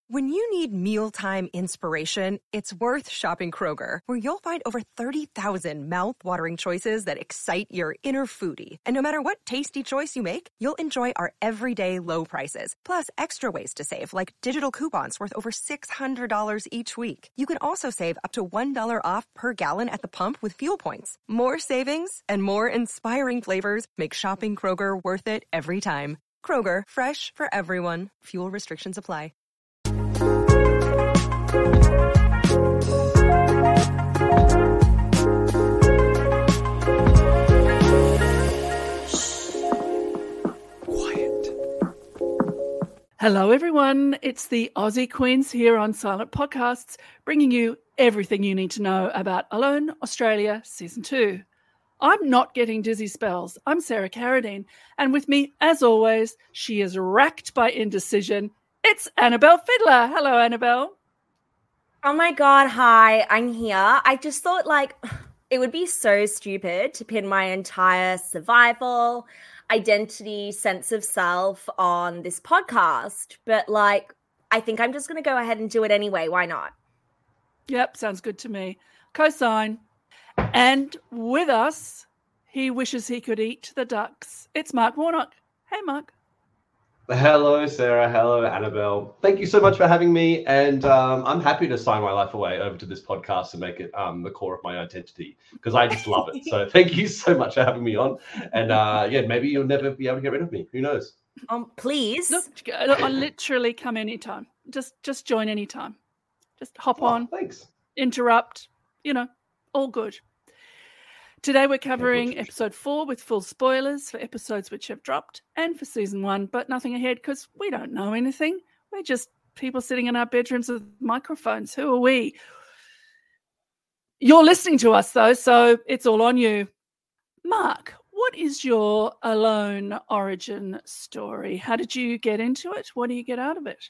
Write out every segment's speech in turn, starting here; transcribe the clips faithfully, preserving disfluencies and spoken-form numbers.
When you need mealtime inspiration, it's worth shopping Kroger, where you'll find over thirty thousand mouth-watering choices that excite your inner foodie. And no matter what tasty choice you make, you'll enjoy our everyday low prices, plus extra ways to save, like digital coupons worth over six hundred dollars each week. You can also save up to one dollar off per gallon at the pump with fuel points. More savings and more inspiring flavors make shopping Kroger worth it every time. Kroger, fresh for everyone. Fuel restrictions apply. Hello, everyone. It's the Aussie Queens here on Silent Podcasts, bringing you everything you need to know about Alone Australia Season two. I'm not getting dizzy spells. I'm Sarah Carradine, and with me, as always, she is racked by indecision. It's Annabelle Fiddler. Hello, Annabelle. Oh my God, hi, I'm here. I just thought, like, it would be so stupid to pin my entire survival, identity, sense of self on this podcast. But, like, I think I'm just going to go ahead and do it anyway. Why not? Yep, sounds good to me. Cosign. And with us, he wishes he could eat the ducks. It's Mark Warnock. Hey, Mark. Hello, Sarah. Hello, Annabelle. Thank you so much for having me. And um, I'm happy to sign my life away over to this podcast and make it um, the core of my identity because I just love it. So thank you so much for having me on. And uh, yeah, maybe you'll never be able to get rid of me. Who knows? Um, please. Look, I'll literally come anytime. Just, just join anytime. Just hop oh, on. Thanks. Interrupt. You know, all good. Today we're covering episode four with full spoilers for episodes which have dropped and for season one, but nothing ahead because we don't know anything. We're just people sitting in our bedrooms with microphones. Who are we? You're listening to us though, so it's all on you. Mark, what is your Alone origin story? How did you get into it? What do you get out of it?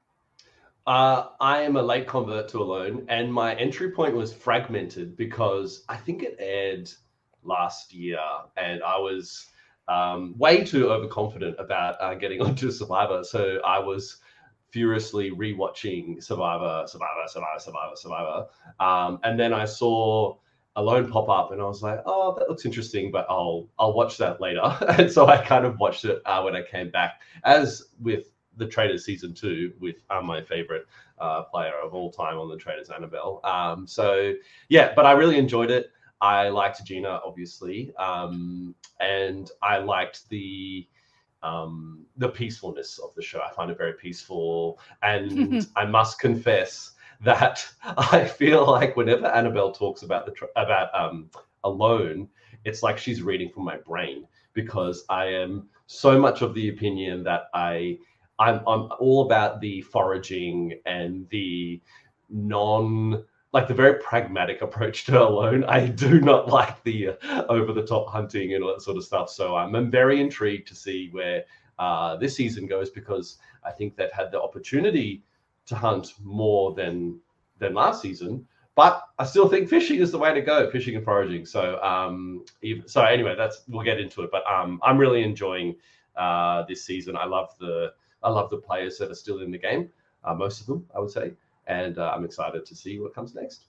Uh, I am a late convert to Alone, and my entry point was fragmented because I think it aired last year, and I was um, way too overconfident about uh, getting onto Survivor. So I was furiously rewatching Survivor, Survivor, Survivor, Survivor, Survivor, um, and then I saw Alone pop up, and I was like, "Oh, that looks interesting," but I'll I'll watch that later. And so I kind of watched it uh, when I came back, as with The Traitors season two with uh, my favorite uh, player of all time on The Traitors, Annabelle. Um, so yeah, but I really enjoyed it. I liked Gina, obviously, um, and I liked the um, the peacefulness of the show. I find it very peaceful, and I must confess that I feel like whenever Annabelle talks about the tr- about um, Alone, it's like she's reading from my brain because I am so much of the opinion that I. I'm I'm all about the foraging and the non, like the very pragmatic approach to Alone. I do not like the uh, over-the-top hunting and all that sort of stuff. So um, I'm very intrigued to see where uh, this season goes because I think they've had the opportunity to hunt more than than last season. But I still think fishing is the way to go, fishing and foraging. So um, even, so anyway, that's we'll get into it. But um, I'm really enjoying uh, this season. I love the I love the players that are still in the game, uh, most of them, I would say. And uh, I'm excited to see what comes next.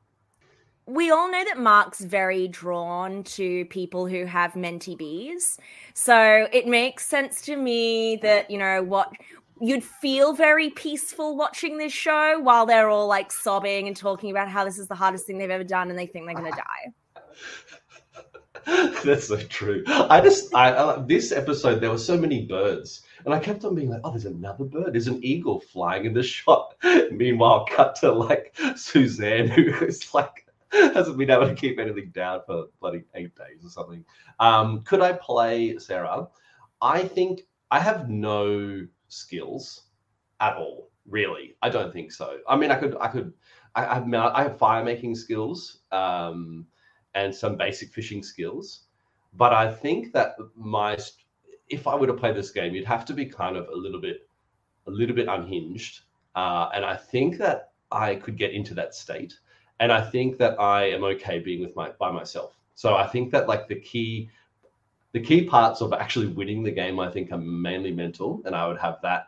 We all know that Mark's very drawn to people who have mentee bees. So it makes sense to me that, you know, what you'd feel very peaceful watching this show while they're all like sobbing and talking about how this is the hardest thing they've ever done and they think they're going to die. That's so true. I just, I, I this episode, there were so many birds. And I kept on being like, oh, there's another bird. There's an eagle flying in the shot. Meanwhile, cut to like Suzanne, who is like, hasn't been able to keep anything down for bloody eight days or something. Um, could I play Sarah? I think I have no skills at all, really. I don't think so. I mean, I could, I could, I, I, have, I have fire making skills um, and some basic fishing skills. But I think that my if I were to play this game, you'd have to be kind of a little bit, a little bit unhinged. Uh, and I think that I could get into that state. And I think that I am okay being with my, by myself. So I think that like the key, the key parts of actually winning the game, I think are mainly mental. And I would have that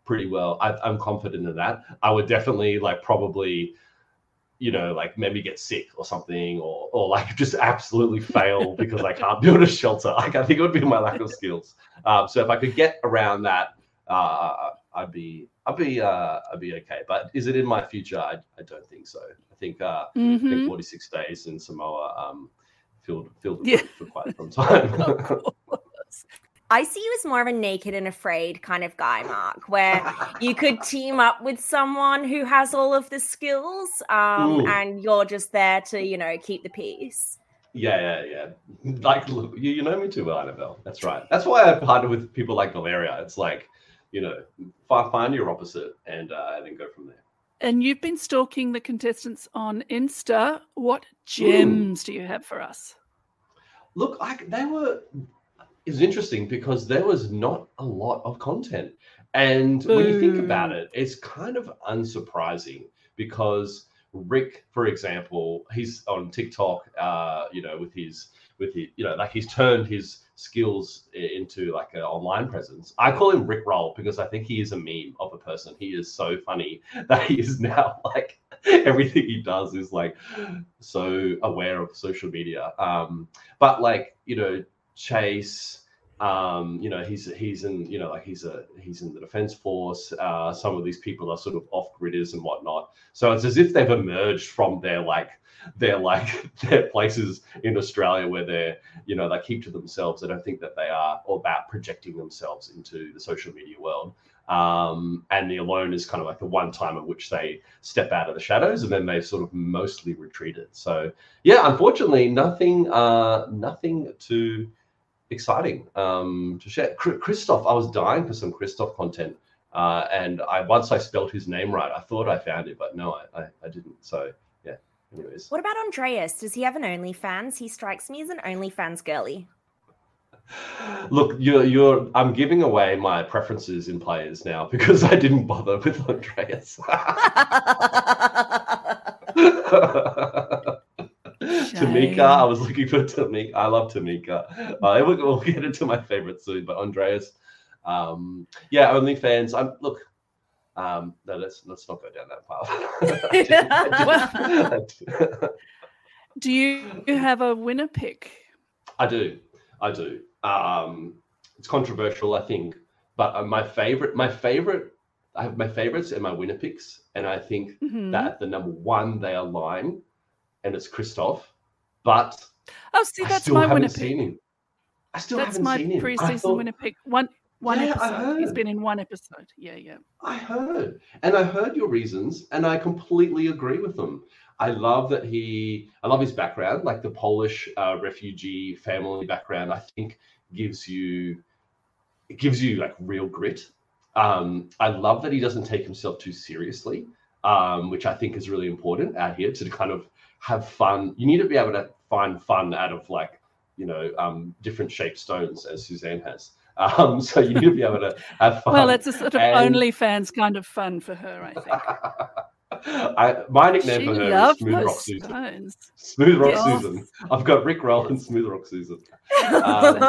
pretty well. I, I'm confident in that. I would definitely like probably, you know, like maybe get sick or something, or or like just absolutely fail because I can't build a shelter. Like I think it would be my lack of skills. Um, so if I could get around that, uh, I'd be I'd be uh, I'd be okay. But is it in my future? I, I don't think so. I think uh, Mm-hmm. I think forty-six days in Samoa um, filled filled Yeah. for quite some time. Of course. I see you as more of a naked and afraid kind of guy, Mark, where you could team up with someone who has all of the skills, um, Mm. and you're just there to, you know, keep the peace. Yeah, yeah, yeah. Like, look, you, you know me too well, Annabelle. That's right. That's why I partner with people like Valeria. It's like, you know, find, find your opposite and uh, and then go from there. And you've been stalking the contestants on Insta. What gems do you have for us? Look, I, they were. It's interesting because there was not a lot of content, and when you think about it, it's kind of unsurprising because Rick, for example, he's on TikTok, uh, you know, with his with his, you know, like he's turned his skills into like an online presence. I call him Rick Roll because I think he is a meme of a person. He is so funny that he is now like everything he does is like so aware of social media. Um, but like, you know, Chase, um, you know, he's he's in, you know, like he's a he's in the Defense Force. Uh, some of these people are sort of off-gridders and whatnot. So it's as if they've emerged from their like their like their places in Australia where they're, you know, they keep to themselves. I don't think that they are all about projecting themselves into the social media world. Um, and the Alone is kind of like the one time at which they step out of the shadows, and then they've sort of mostly retreated. So yeah, unfortunately, nothing, uh, nothing too exciting um, to share. Christoph, I was dying for some Christoph content, uh, and I once I spelled his name right, I thought I found it, but no, I, I, I didn't. So yeah. Anyways, What about Andreas? Does he have an OnlyFans? He strikes me as an OnlyFans girly. look, you're you're. I'm giving away my preferences in players now because I didn't bother with Andreas. Tamika, I was looking for Tamika. I love Tamika. Uh, we'll, we'll get into my favorite soon, but Andreas, um, yeah, OnlyFans. I'm look. Um, no, let's let's not go down that path. Do you, you have a winner pick? I do, I do. Um, it's controversial, I think, but uh, my favorite, my favorite, I have my favorites and my winner picks, and I think Mhm. that at the number one they align, and it's Christoph. But Oh, see, I that's still my haven't winner seen pick. him. I still That's haven't my seen him. I pre-season thought- winner pick. One one Yeah, I episode. He's heard. been in one episode. Yeah, yeah. I heard, and I heard your reasons, and I completely agree with them. I love that he, I love his background, like the Polish uh, refugee family background. I think gives you, it gives you like real grit. Um, I love that he doesn't take himself too seriously, um, which I think is really important out here to kind of have fun. You need to be able to find fun out of like, you know, um, different shaped stones, as Suzanne has. Um, so you need to be able to have fun. Well, it's a sort of And- OnlyFans kind of fun for her, I think. I, my nickname She for her is loves Smooth Rock those Susan. stones. Smooth Rock Yes. Susan. I've got Rick Roll and Smooth Rock Susan. Um,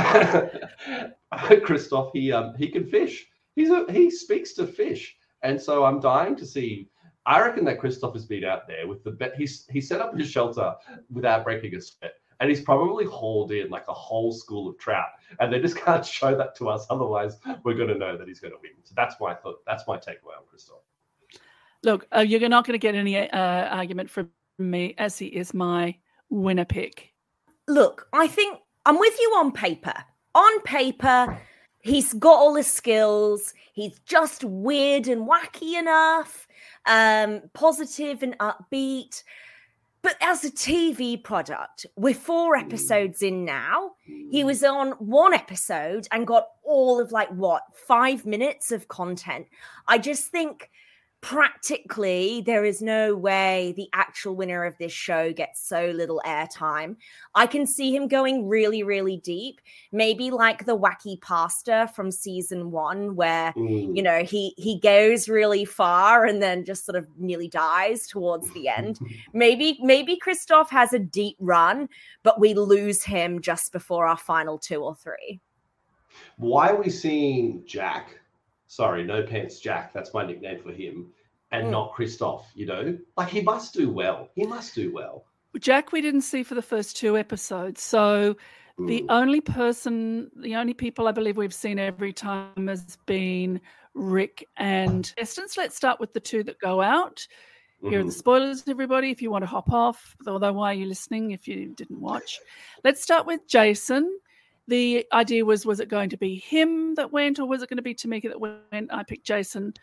Christoph, he um, he can fish. He's a, he speaks to fish, and so I'm dying to see. I reckon that Christoph has been out there with the bet. He's he set up his shelter without breaking a sweat, and he's probably hauled in like a whole school of trout, and they just can't show that to us. Otherwise, we're going to know that he's going to win. So that's my thought. That's my takeaway on Christoph. Look, uh, you're not going to get any uh, argument from me, as he is my winner pick. Look, I think I'm with you on paper. On paper, he's got all the skills. He's just weird and wacky enough, um, positive and upbeat. But as a T V product, we're four episodes in now. He was on one episode and got all of like, what, five minutes of content. I just think practically there is no way the actual winner of this show gets so little airtime. I can see him going really, really deep, maybe like the wacky pasta from season one, where Mm. you know he he goes really far and then just sort of nearly dies towards the end. maybe maybe Christoph has a deep run, but we lose him just before our final two or three. Why are we seeing Jack sorry, No Pants Jack, that's my nickname for him, and Mm. not Christoph, you know? Like, he must do well. He must do well. Jack we didn't see for the first two episodes, so the Mm. only person, the only people I believe we've seen every time has been Rick and Destin. So let's start with the two that go out. Here are the Mhm. spoilers, everybody, if you want to hop off. Although, why are you listening if you didn't watch? Let's start with Jason. The idea was, was it going to be him that went, or was it going to be Tamika that went? I picked Jason.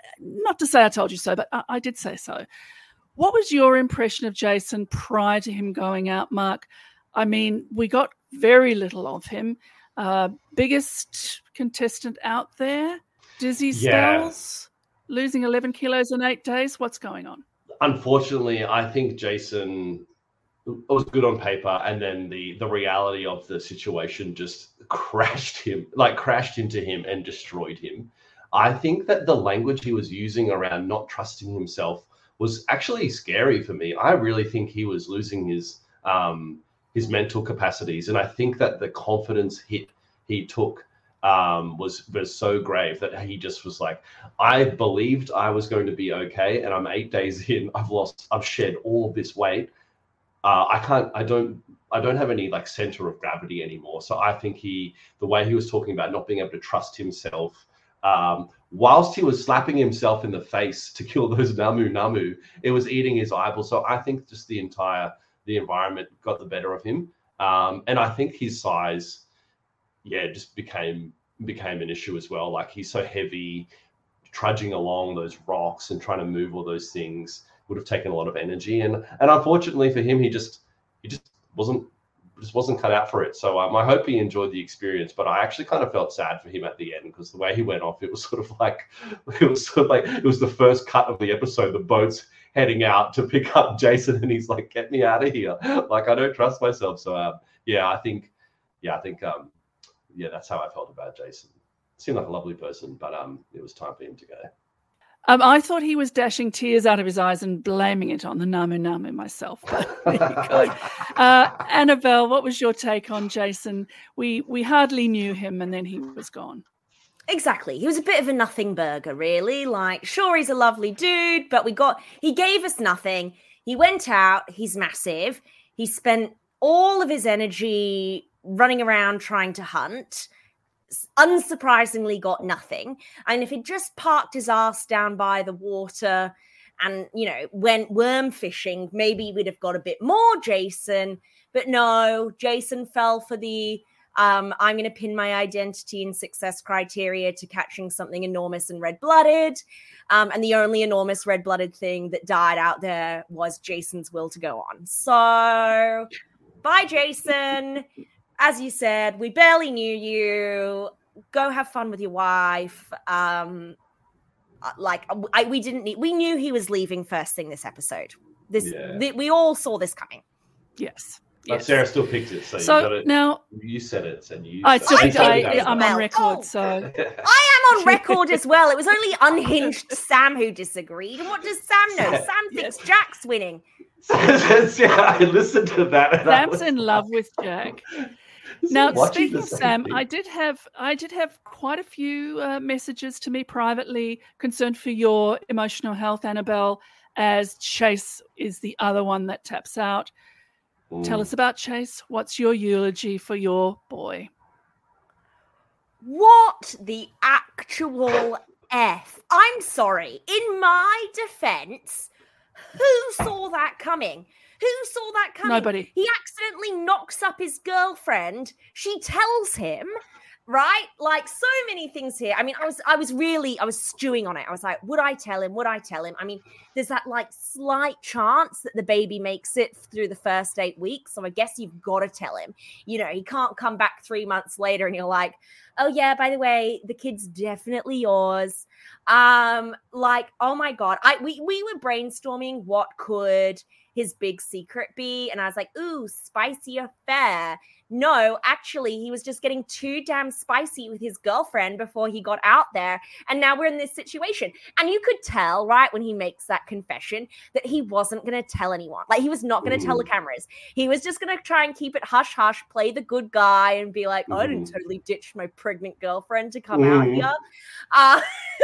Not to say I told you so, but I, I did say so. What was your impression of Jason prior to him going out, Mark? I mean, we got very little of him. Uh, biggest contestant out there, dizzy Yeah. spells, losing eleven kilos in eight days. What's going on? Unfortunately, I think Jason was good on paper, and then the the reality of the situation just crashed him, like crashed into him and destroyed him. I think that the language he was using around not trusting himself was actually scary for me. I really think he was losing his um, his mental capacities, and I think that the confidence hit he took um, was was so grave that he just was like, I believed I was going to be okay, and I'm eight days in. I've lost, I've shed all of this weight. Uh, I can't, I don't, I don't have any like center of gravity anymore. So I think he, the way he was talking about not being able to trust himself, um, whilst he was slapping himself in the face to kill those Namu Namu, it was eating his eyeballs. So I think just the entire, the environment got the better of him. Um, and I think his size, yeah, just became became an issue as well. Like, he's so heavy, trudging along those rocks and trying to move all those things would have taken a lot of energy. And and unfortunately for him, he just he just wasn't just wasn't cut out for it. So um, I hope he enjoyed the experience. But I actually kind of felt sad for him at the end, because the way he went off, it was sort of like it was sort of like it was the first cut of the episode. The boat's heading out to pick up Jason, and he's like, "Get me out of here!" Like, I don't trust myself. So um, yeah, I think yeah, I think um, yeah, that's how I felt about Jason. Seemed like a lovely person, but um, it was time for him to go. Um, I thought he was dashing tears out of his eyes and blaming it on the Namu Namu myself. But there you go. Uh, Annabelle, what was your take on Jason? We we hardly knew him, and then he was gone. Exactly. He was a bit of a nothing burger, really. Like, sure, he's a lovely dude, but we got, he gave us nothing. He went out, he's massive. He spent all of his energy running around trying to hunt. Unsurprisingly got nothing. And if he'd just parked his ass down by the water and, you know, went worm fishing, maybe we'd have got a bit more Jason. But no, Jason fell for the um, I'm going to pin my identity and success criteria to catching something enormous and red-blooded. Um, and the only enormous red-blooded thing that died out there was Jason's will to go on. So, bye, Jason. As you said, we barely knew you. Go have fun with your wife. Um, like I, we didn't need. We knew he was leaving first thing this episode. This Yeah. th- we all saw this coming. Yes. But yes. Sarah still picked it, so, So you got it. now You said it, and you. I said still I picked did I, it as I'm well. on record, Oh. so I am on record as well. It was only unhinged Sam who disagreed. And what does Sam know? Sam thinks Yes. Jack's winning. Yeah, I listened to that. And I Sam's was in like, love with Jack. is he Now, watching speaking the of same Sam, thing? I did have I did have quite a few uh, messages to me privately concerned for your emotional health, Annabelle, as Chase is the other one that taps out. Mm. Tell us about Chase. What's your eulogy for your boy? What the actual F? I'm sorry. In my defense, who saw that coming? Who saw that coming? Nobody. He accidentally knocks up his girlfriend. She tells him, right? Like, so many things here. I mean, I was I was really, I was stewing on it. I was like, would I tell him? Would I tell him? I mean, there's that like slight chance that the baby makes it through the first eight weeks. So I guess you've got to tell him. You know, he can't come back three months later and you're like, oh yeah, by the way, the kid's definitely yours. Um, like, oh my God. I we we were brainstorming what could his big secret be. And I was like, ooh, spicy affair. No, actually, he was just getting too damn spicy with his girlfriend before he got out there. And now we're in this situation. And you could tell, right, when he makes that confession, that he wasn't going to tell anyone. Like, he was not going to tell the cameras. He was just going to try and keep it hush-hush, play the good guy, and be like, oh, I didn't totally ditch my pregnant girlfriend to come Mm. out here. Uh,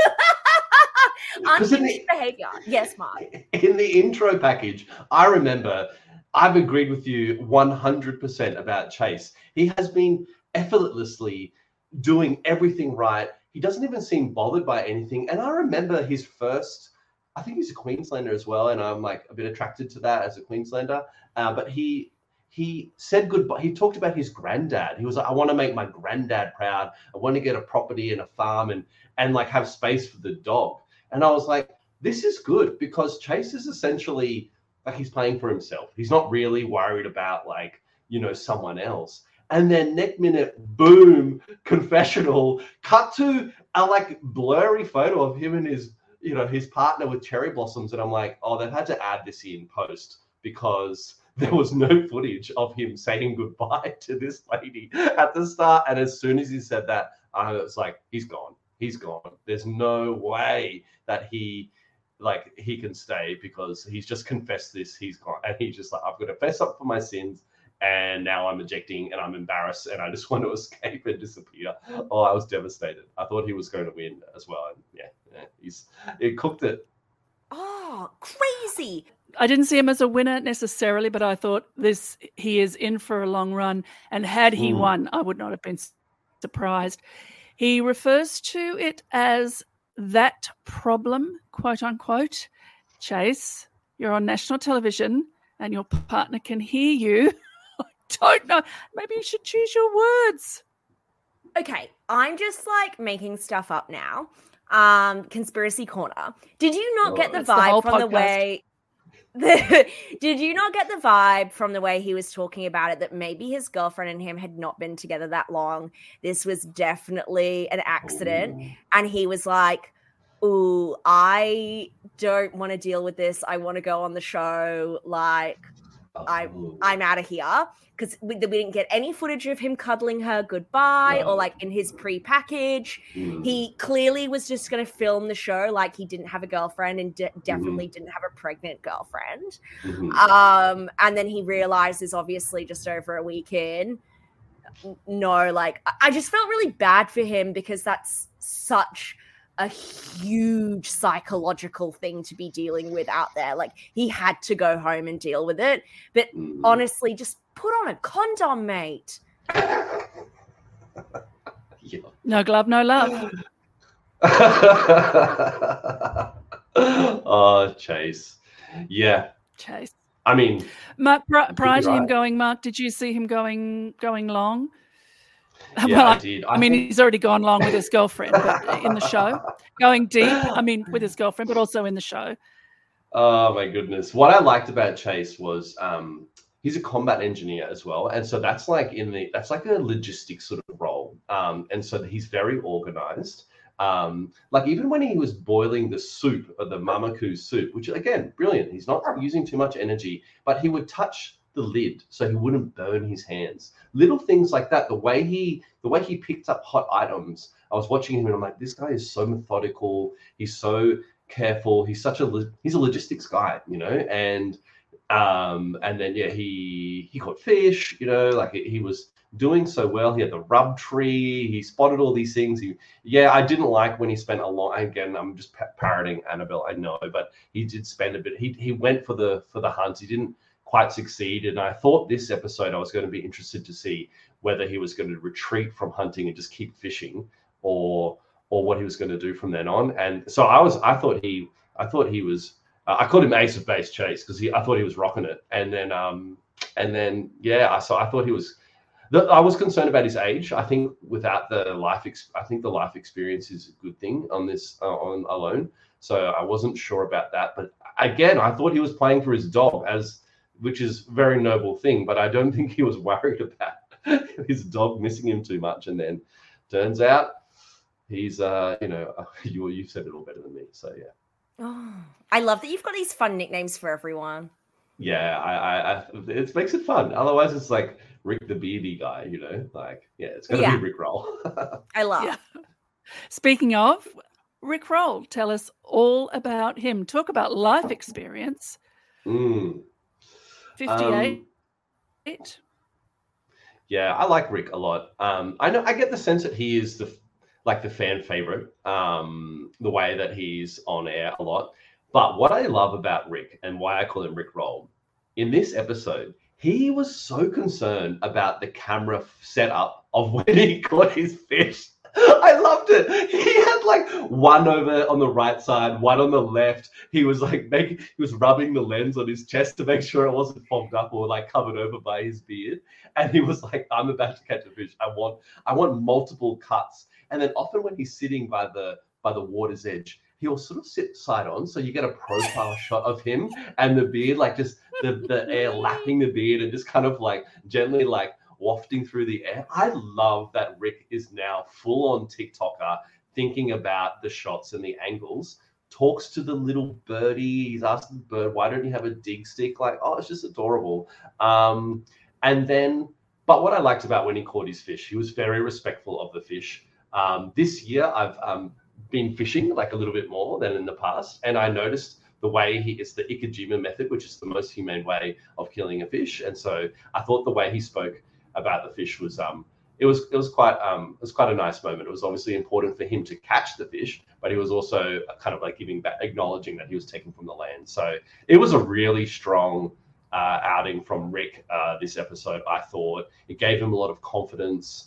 'Cause in unhinged the- behavior. Yes, Mark. In the intro package, I remember I've agreed with you one hundred percent about Chase. He has been effortlessly doing everything right. He doesn't even seem bothered by anything. And I remember his first, I think he's a Queenslander as well, and I'm like a bit attracted to that as a Queenslander. Uh, but he he said goodbye. He talked about his granddad. He was like, I want to make my granddad proud. I want to get a property and a farm and and like have space for the dog. And I was like, this is good, because Chase is essentially like he's playing for himself. He's not really worried about like, you know, someone else. And then next minute, boom, confessional, cut to a like blurry photo of him and his, you know, his partner with cherry blossoms. And I'm like, oh, they've had to add this in post because there was no footage of him saying goodbye to this lady at the start. And as soon as he said that, I was like, he's gone. He's gone. There's no way that he like he can stay, because he's just confessed this. He's gone. And he's just like, I've got to fess up for my sins. And now I'm ejecting and I'm embarrassed and I just want to escape and disappear. Oh, I was devastated. I thought he was going to win as well. And yeah, yeah he's he cooked it. Oh, crazy. I didn't see him as a winner necessarily, but I thought this he is in for a long run. And had he Mm. won, I would not have been surprised. He refers to it as that problem, quote unquote. Chase, you're on national television and your partner can hear you. I don't know. Maybe you should choose your words. Okay, I'm just like making stuff up now. Um, conspiracy corner. Did you not Oh, get the that's the whole vibe from the podcast. way? The, did you not get the vibe from the way he was talking about it that maybe his girlfriend and him had not been together that long? This was definitely an accident, Ooh. and he was like, "Ooh, I don't want to deal with this. I want to go on the show. Like, I, Oh. I'm out of here." Because we, we didn't get any footage of him cuddling her goodbye No. or like in his pre-package. Mm. He clearly was just going to film the show like he didn't have a girlfriend and de- definitely didn't have a pregnant girlfriend. Mhm. Um, and then he realizes, obviously, just over a week in, n- no, like, I- I just felt really bad for him because that's such a huge psychological thing to be dealing with out there. Like, he had to go home and deal with it. But Mm. honestly, just put on a condom, mate. Yeah. No glove, no love. Oh, Chase. Yeah. Chase. I mean, Mark, pri- could prior be to him right. going, Mark, did you see him going going long? yeah, well, I I, did. I mean, think- he's already gone long with his girlfriend but in the show. Going deep, I mean, with his girlfriend, but also in the show. Oh my goodness. What I liked about Chase was um he's a combat engineer as well. And so that's like in the that's like a logistics sort of role. Um and so he's very organized. Um like even when he was boiling the soup or the mamaku soup, which again, brilliant. He's not using too much energy, but he would touch the lid so he wouldn't burn his hands. Little things like that. The way he the way he picked up hot items. I was watching him and I'm like, this guy is so methodical. He's so careful. He's such a lo- he's a logistics guy, you know, and um and then yeah, he he caught fish, you know, like he, he was doing so well. He had the rub tree. He spotted all these things. He yeah, I didn't like when he spent a lot. Again, I'm just pa- parroting Annabelle, I know, but he did spend a bit. He he went for the for the hunt. He didn't quite succeed, and I thought this episode I was going to be interested to see whether he was going to retreat from hunting and just keep fishing, or or what he was going to do from then on. And so I was, I thought he, I thought he was, uh, I called him Ace of Base Chase because he, I thought he was rocking it. And then, um, and then, yeah, I so I thought he was. The, I was concerned about his age. I think without the life, ex, I think the life experience is a good thing on this uh, on Alone. So I wasn't sure about that. But again, I thought he was playing for his dog, as which is a very noble thing. But I don't think he was worried about his dog missing him too much. And then turns out. He's, uh, you know, you you said it all better than me. So yeah. Oh, I love that you've got these fun nicknames for everyone. Yeah, I, I, I it makes it fun. Otherwise, it's like Rick the Beardy guy, you know, like yeah, it's gonna Yeah. be Rick Roll. I love. Yeah. Speaking of, Rick Roll, tell us all about him. Talk about life experience. mm. fifty-eight. Um, Yeah, I like Rick a lot. Um, I know I get the sense that he is the like the fan favorite, um, the way that he's on air a lot. But what I love about Rick and why I call him Rick Roll, in this episode, he was so concerned about the camera setup of when he caught his fish. I loved it. He had like one over on the right side, one on the left. He was like making, he was rubbing the lens on his chest to make sure it wasn't fogged up or like covered over by his beard. And he was like, "I'm about to catch a fish. I want, I want multiple cuts." And then often when he's sitting by the by the water's edge, he'll sort of sit side on, so you get a profile shot of him and the beard, like just the, the air lapping the beard and just kind of like gently like wafting through the air. I love that Rick is now full on TikToker, thinking about the shots and the angles. Talks to the little birdie. He's asking the bird, "Why don't you have a dig stick?" Like, oh, it's just adorable. Um, and then, but what I liked about when he caught his fish, he was very respectful of the fish. Um, this year, I've um, been fishing like a little bit more than in the past, and I noticed the way he it's the Ikejima method, which is the most humane way of killing a fish. And so I thought the way he spoke about the fish was um it was it was quite um it was quite a nice moment. It was obviously important for him to catch the fish, but he was also kind of like giving back, acknowledging that he was taken from the land. So it was a really strong uh, outing from Rick uh, this episode. I thought it gave him a lot of confidence.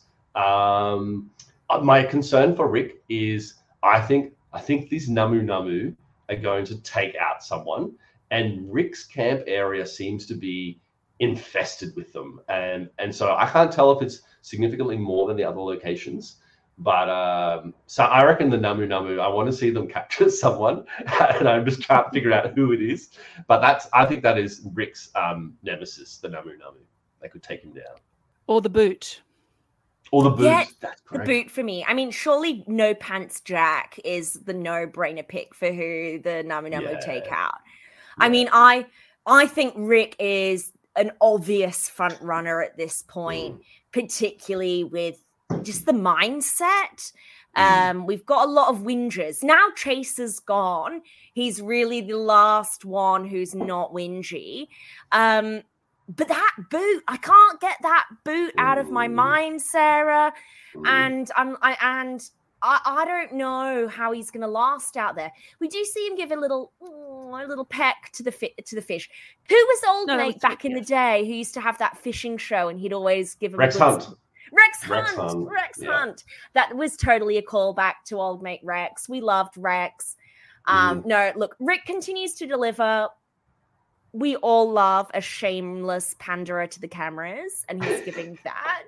Um, my concern for Rick is I think I think these Namu Namu are going to take out someone, and Rick's camp area seems to be infested with them, and and so I can't tell if it's significantly more than the other locations, but um so I reckon the Namu Namu, I want to see them capture someone, and I'm just trying to figure out who it is. But that's I think that is Rick's um nemesis, the Namu Namu. They could take him down, or the boot. Or the boot. Yeah, That's the great. boot for me. I mean, surely No Pants Jack is the no-brainer pick for who the Namu Namu Yeah. take out. I mean, I I think Rick is an obvious front runner at this point, Mm. particularly with just the mindset. Mm. Um, we've got a lot of whingers. Now Chase is gone. He's really the last one who's not whingy. Um, but that boot, I can't get that boot out of my Mm. mind, Sarah. Mm. And I'm I and I, I don't know how he's going to last out there. We do see him give a little mm, a little peck to the fi- to the fish. Who was old No, that mate was back Rick, in the yes. day who used to have that fishing show and he'd always give him Rex a good Hunt. Rex Rex Hunt. Hunt, Rex yeah. Hunt. That was totally a callback to old mate Rex. We loved Rex. Um, Mm. No, look, Rick continues to deliver. We all love a shameless panderer to the cameras, and he's giving that.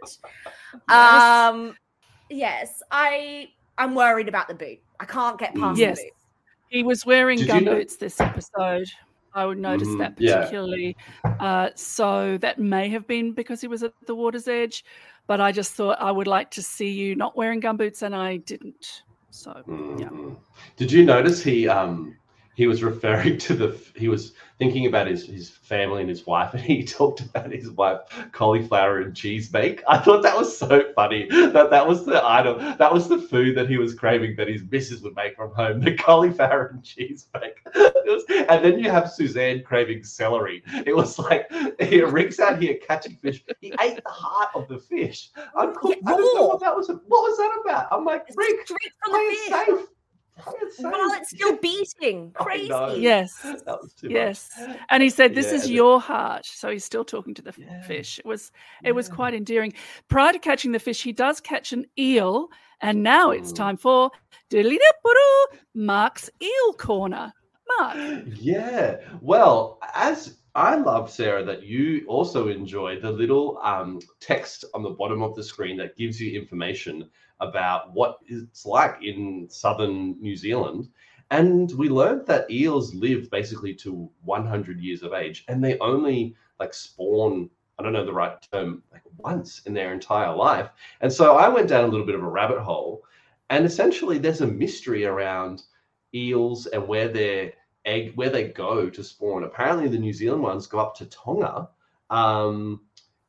Um, yes, I I'm worried about the boot. I can't get past Yes. the boot. He was wearing Did you know- gumboots this episode. I would notice Mhm, that yeah. particularly. Uh, so that may have been because he was at the water's edge, but I just thought I would like to see you not wearing gumboots, and I didn't. So yeah. Mhm. Did you notice he um he was referring to the he was thinking about his his family and his wife, and he talked about his wife cauliflower and cheese bake. I thought that was so funny that that was the item, that was the food that he was craving that his missus would make from home, the cauliflower and cheese bake. It was, and then you have Suzanne craving celery. It was like he Rick's out here catching fish. He ate the heart of the fish. I'm cool. Yeah, I don't know raw. what that was. What was that about? I'm like, It's Rick, straight from play the it fish safe. Play it safe. while it's still beating. I Crazy. know. Yes. That was too Yes. much. And he said, "This Yeah, is and it- your heart." So he's still talking to the f- Yeah. fish. It was it was Yeah. quite endearing. Prior to catching the fish, he does catch an eel, and now it's Mm. time for diddly-dip-doo, Mark's Eel Corner. Mark. Yeah. Well, as I love, Sarah, that you also enjoy the little um, text on the bottom of the screen that gives you information about what it's like in southern New Zealand. And we learned that eels live basically to one hundred years of age, and they only like spawn, I don't know the right term, like once in their entire life. And so I went down a little bit of a rabbit hole, and essentially there's a mystery around eels and where their egg, where they go to spawn. Apparently the New Zealand ones go up to Tonga, um,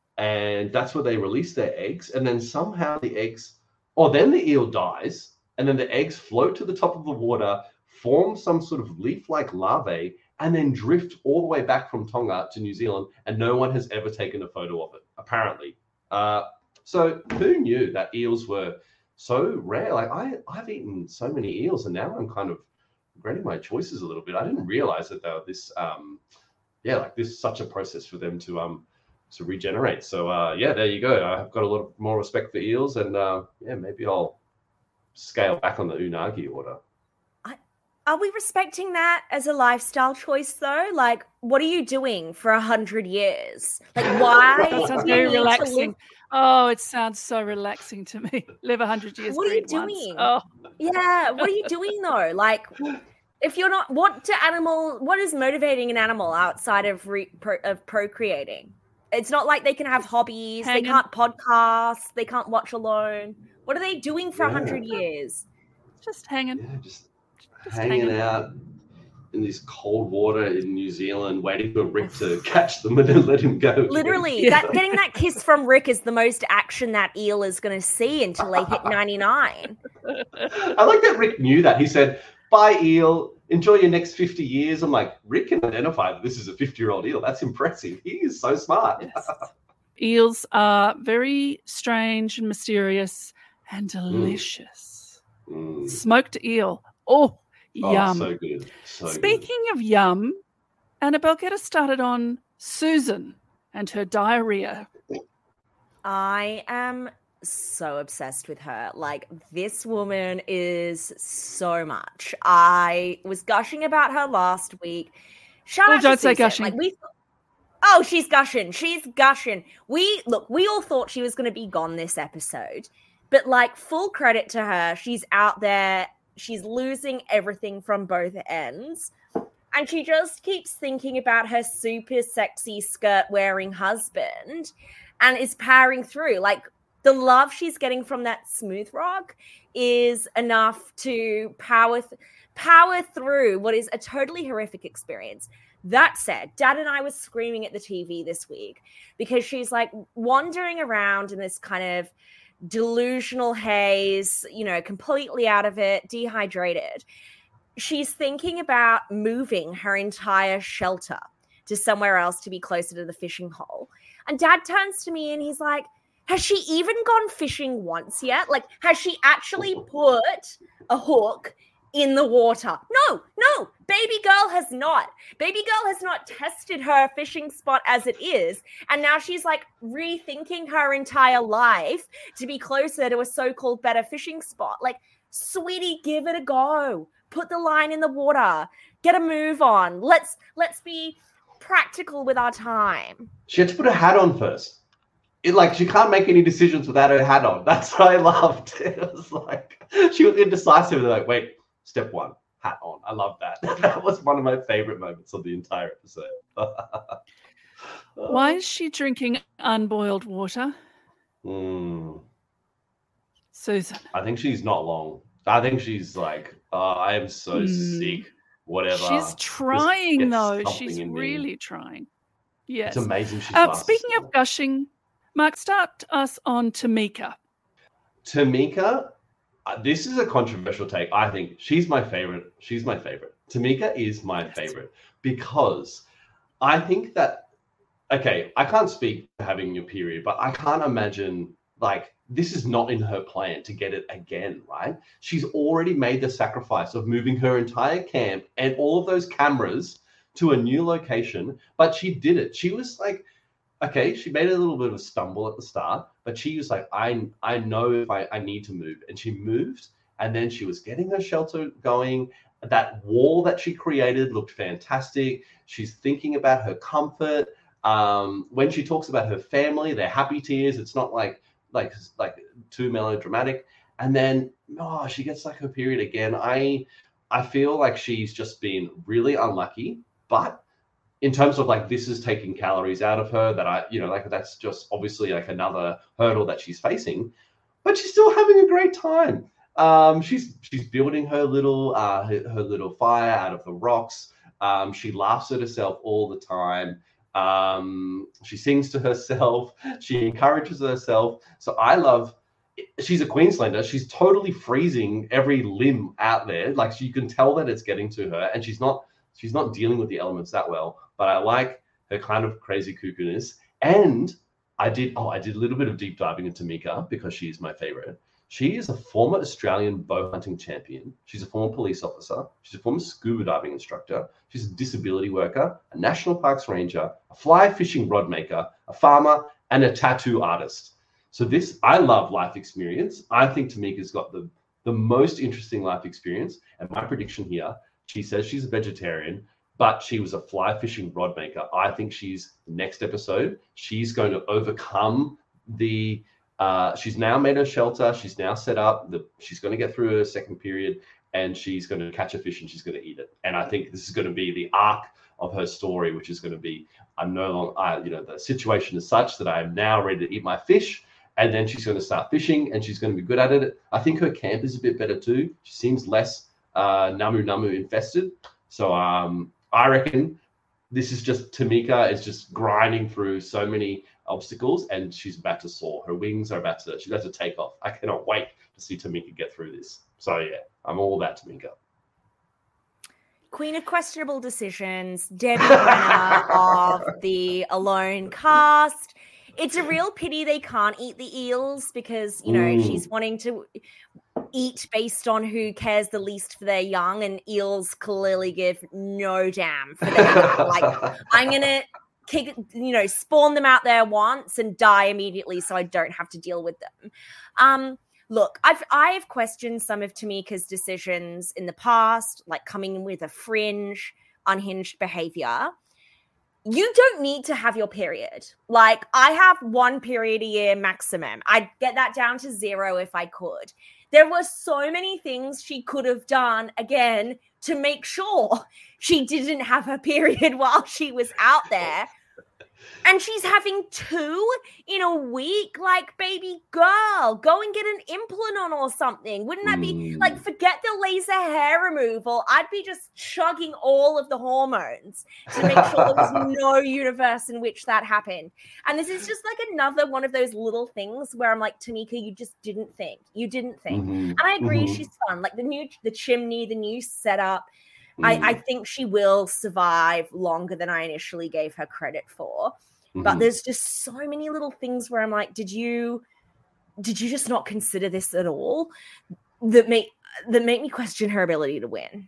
and that's where they release their eggs. And then somehow the eggs, or then the eel dies, and then the eggs float to the top of the water, form some sort of leaf-like larvae, and then drift all the way back from Tonga to New Zealand, and no one has ever taken a photo of it, apparently. Uh, So who knew that eels were so rare? Like I, I've eaten so many eels, and now I'm kind of regretting my choices a little bit. I didn't realize that they were this, um, yeah, like this is such a process for them to um to regenerate. So uh, yeah, there you go. I've got a lot more respect for eels, and uh, yeah, maybe I'll scale back on the unagi order. Are we respecting that as a lifestyle choice, though? Like, what are you doing for a hundred years? Like, why? It sounds do you very need to relaxing. live- Oh, it sounds so relaxing to me. Live a hundred years. What are you breed once. doing? Oh, Yeah, what are you doing though? Like, if you're not, what do animal? What is motivating an animal outside of re, pro, of procreating? It's not like they can have hobbies. Hanging. They can't podcast. They can't watch alone. What are they doing for a Yeah. hundred years? just hanging. Yeah, just, Just hanging, hanging. out in this cold water in New Zealand, waiting for Rick to catch them and then let him go. Literally, Yeah. that getting that kiss from Rick is the most action that eel is going to see until they hit ninety-nine. I like that Rick knew that. He said, "Bye, eel. Enjoy your next fifty years." I'm like, Rick can identify that this is a fifty-year-old eel. That's impressive. He is so smart. Yes. Eels are very strange and mysterious and delicious. Mm. Smoked eel. Oh, Oh, yum. so good. So Speaking of yum, Annabelle, get us started on Susan and her diarrhea. I am so obsessed with her. Like, this woman is so much. I was gushing about her last week. Shout Oh, out don't to say Susan. gushing. Like, we Oh, she's gushing. She's gushing. We look, we all thought she was going to be gone this episode. But like, full credit to her. She's out there. She's losing everything from both ends. And she just keeps thinking about her super sexy skirt wearing husband and is powering through. Like, the love she's getting from that smooth rock is enough to power th- power through what is a totally horrific experience. That said, Dad and I was screaming at the T V this week because she's like wandering around in this kind of delusional haze, you know, completely out of it, dehydrated. She's thinking about moving her entire shelter to somewhere else to be closer to the fishing hole. And Dad turns to me and he's like, has she even gone fishing once yet? Like, has she actually put a hook in the water? No, no, baby girl has not. Baby girl has not tested her fishing spot as it is. And now she's like rethinking her entire life to be closer to a so-called better fishing spot. Like, sweetie, give it a go. Put the line in the water. Get a move on. Let's let's be practical with our time. She had to put a hat on first. It, like, she can't make any decisions without her hat on. That's what I loved. It was like, she was indecisive. They're like, wait, step one, hat on. I love that. That was one of my favorite moments of the entire episode. Why is she drinking unboiled water? Mm, Susan. I think she's not long. I think she's like, oh, I am so Mm. sick, whatever. She's trying, gets though. something She's in me. really trying. Yes. It's amazing she's Uh, fast. speaking of gushing, Mark, start us on Tamika. Tamika, uh, this is a controversial take. I think she's my favorite. She's my favorite. Tamika is my favorite because I think that, okay, I can't speak to having your period, but I can't imagine, like, this is not in her plan to get it again, right? She's already made the sacrifice of moving her entire camp and all of those cameras to a new location, but she did it. She was like, okay, she made a little bit of a stumble at the start, but she was like, I I know if I, I need to move. And she moved, and then she was getting her shelter going. That wall that she created looked fantastic. She's thinking about her comfort. Um, when she talks about her family, they're happy tears. It's not like like like too melodramatic. And then, oh, she gets like her period again. I I feel like she's just been really unlucky, but in terms of like, this is taking calories out of her that I, you know, like that's just obviously like another hurdle that she's facing, but she's still having a great time. Um, she's, she's building her little, uh, her, her little fire out of the rocks. Um, she laughs at herself all the time. Um, she sings to herself. She encourages herself. So I love, she's a Queenslander. She's totally freezing every limb out there. Like, you can tell that it's getting to her, and she's not, she's not dealing with the elements that well, but I like her kind of crazy cuckoo-ness. And I did. Oh, I did a little bit of deep diving into Tamika because she is my favorite. She is a former Australian bow hunting champion. She's a former police officer. She's a former scuba diving instructor. She's a disability worker, a national parks ranger, a fly fishing rod maker, a farmer, and a tattoo artist. So this, I love life experience. I think Tamika's got the, the most interesting life experience. And my prediction here, she says she's a vegetarian, but she was a fly fishing rod maker. I think she's, next episode, she's going to overcome the... Uh, she's now made her shelter. She's now set up. The, she's going to get through her second period, and she's going to catch a fish and she's going to eat it. And I think this is going to be the arc of her story, which is going to be, I'm no longer, I, you know, the situation is such that I am now ready to eat my fish. And then she's going to start fishing, and she's going to be good at it. I think her camp is a bit better too. She seems less uh, Namu Namu infested. So um, I reckon this is just Tamika is just grinding through so many obstacles, and she's about to soar. Her wings are about to, she's about to take off. I cannot wait to see Tamika get through this. So yeah, I'm all about Tamika. Queen of questionable decisions, Debbie Brenner of the Alone cast. It's a real pity they can't eat the eels because, you know, mm. she's wanting to eat based on who cares the least for their young, and eels clearly give no damn for their young. Like, I'm going to kick, you know, spawn them out there once and die immediately so I don't have to deal with them. Um, look, I've I've questioned some of Tamika's decisions in the past, like coming in with a fringe, unhinged behavior. You don't need to have your period. Like, I have one period a year maximum. I'd get that down to zero if I could. There were so many things she could have done, again, to make sure she didn't have her period while she was out there. And she's having two in a week. Like, baby girl, go and get an implant on or something. Wouldn't that be, mm. like, forget the laser hair removal. I'd be just chugging all of the hormones to make sure there was no universe in which that happened. And this is just, like, another one of those little things where I'm like, Tamika, you just didn't think. You didn't think. Mm-hmm. And I agree, mm-hmm. she's fun. Like, the new, the chimney, the new setup. I, I think she will survive longer than I initially gave her credit for. Mm-hmm. But there's just so many little things where I'm like, did you did you just not consider this at all? That make that make me question her ability to win.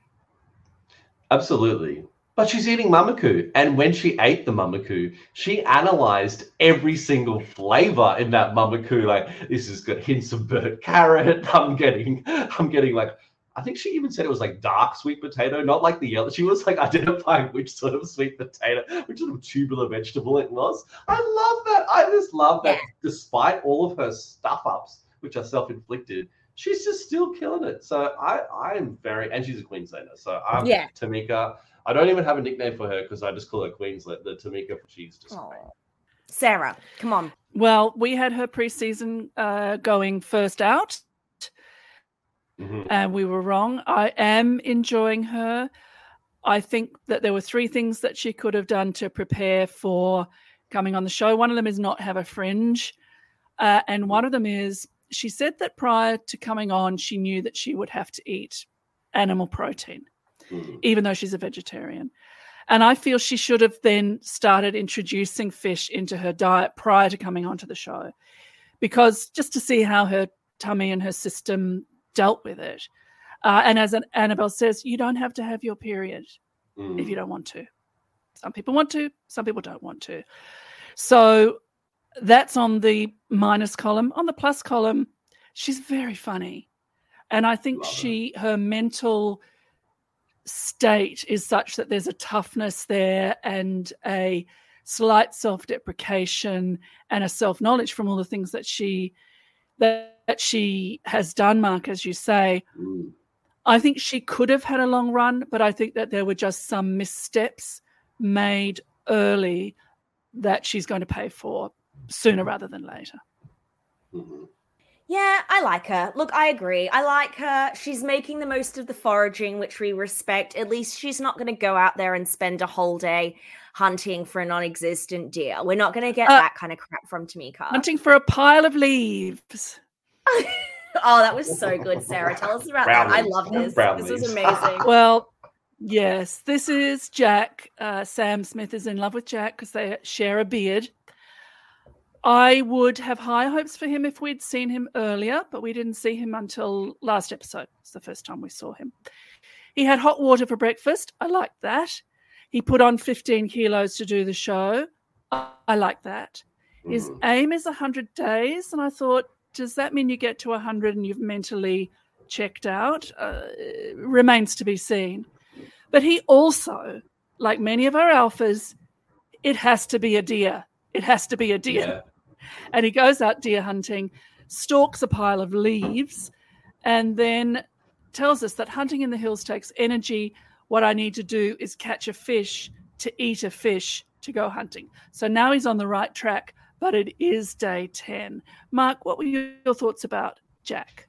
Absolutely. But she's eating mamaku. And when she ate the mamaku, she analyzed every single flavor in that mamaku. Like, this has got hints of burnt carrot. I'm getting, I'm getting like, I think she even said it was like dark sweet potato, not like the yellow. She was like identifying which sort of sweet potato, which sort of tubular vegetable it was. I love that. I just love that. Yeah. Despite all of her stuff ups, which are self-inflicted, she's just still killing it. So I, I'm very, and she's a Queenslander. So I'm yeah. Tamika. I don't even have a nickname for her because I just call her Queensland. The Tamika, she's just great. Sarah, come on. Well, we had her preseason uh, going first out. Mm-hmm. And we were wrong. I am enjoying her. I think that there were three things that she could have done to prepare for coming on the show. One of them is not have a fringe. Uh, and one of them is she said that prior to coming on, she knew that she would have to eat animal protein, mm-hmm. even though she's a vegetarian. And I feel she should have then started introducing fish into her diet prior to coming onto the show, because just to see how her tummy and her system dealt with it. Uh, and as an, Annabelle says, you don't have to have your period mm. if you don't want to. Some people want to, some people don't want to. So that's on the minus column. On the plus column, she's very funny. And I think Love she, her mental state is such that there's a toughness there and a slight self-deprecation and a self-knowledge from all the things that she that that she has done, Mark, as you say. Mm. I think she could have had a long run, but I think that there were just some missteps made early that she's going to pay for sooner rather than later. Mm-hmm. Yeah, I like her. Look, I agree. I like her. She's making the most of the foraging, which we respect. At least she's not going to go out there and spend a whole day hunting for a non-existent deer. We're not going to get uh, that kind of crap from Tamika. Hunting for a pile of leaves. Oh, that was so good, Sarah. Tell us about Brown that. Leaves. I love this. Brown this leaves. Was amazing. Well, yes, this is Jack. Uh, Sam Smith is in love with Jack because they share a beard. I would have high hopes for him if we'd seen him earlier, but we didn't see him until last episode. It's the first time we saw him. He had hot water for breakfast. I liked that. He put on fifteen kilos to do the show. I like that. His mm. aim is one hundred days, and I thought, does that mean you get to one hundred and you've mentally checked out? Uh, remains to be seen. But he also, like many of our alphas, it has to be a deer. It has to be a deer. Yeah. And he goes out deer hunting, stalks a pile of leaves, and then tells us that hunting in the hills takes energy. What I need to do is catch a fish to eat a fish to go hunting. So now he's on the right track, but it is day ten. Mark, what were your thoughts about Jack?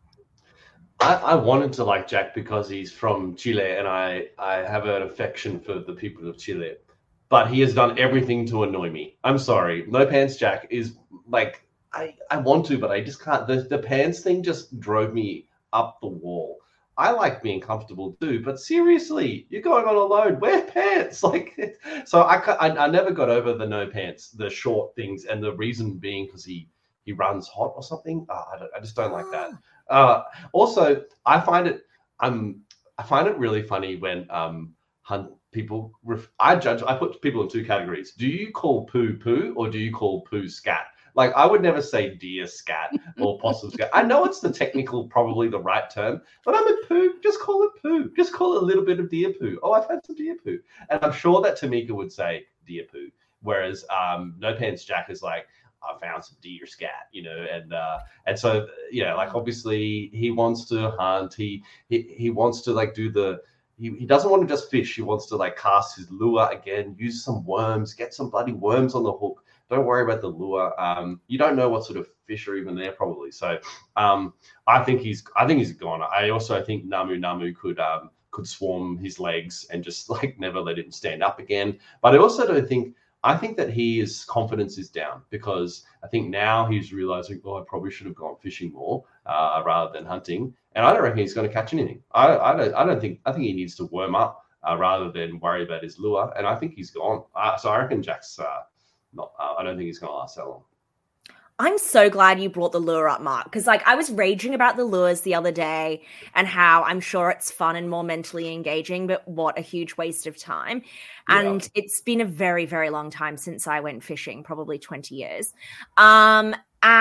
I, I wanted to like Jack because he's from Chile, and I, I have an affection for the people of Chile. But he has done everything to annoy me. I'm sorry. No Pants Jack is like, I, I want to, but I just can't. The, the pants thing just drove me up the wall. I like being comfortable too, but seriously, you're going on alone. Wear pants. Like, so I, I, I never got over the no pants, the short things, and the reason being because he, he runs hot or something. Oh, I, don't, I just don't like that. Uh, also, I find it um I find it really funny when um hunt people. Ref- I judge. I put people in two categories. Do you call poo poo or do you call poo scat? Like, I would never say deer scat or possum scat. I know it's the technical, probably the right term, but I'm a poo. Just call it poo. Just call it a little bit of deer poo. Oh, I've had some deer poo. And I'm sure that Tamika would say deer poo. Whereas um, No Pants Jack is like, I found some deer scat, you know, and uh, and so, you know, like, obviously he wants to hunt. He he, he wants to, like, do the, he, he doesn't want to just fish. He wants to, like, cast his lure again, use some worms, get some bloody worms on the hook. Don't worry about the lure. Um, you don't know what sort of fish are even there, probably. So um, I think he's, I think he's gone. I also think Namu Namu could, um, could swarm his legs and just, like, never let him stand up again. But I also don't think, I think that he, his confidence is down because I think now he's realizing, oh, I probably should have gone fishing more uh, rather than hunting. And I don't reckon he's going to catch anything. I, I don't. I don't think. I think he needs to worm up uh, rather than worry about his lure. And I think he's gone. Uh, so I reckon Jack's uh, not. Uh, I don't think he's going to last that long. I'm so glad you brought the lure up, Mark, because, like, I was raging about the lures the other day and how I'm sure it's fun and more mentally engaging, but what a huge waste of time. And yeah. It's been a very, very long time since I went fishing, probably twenty years. Um,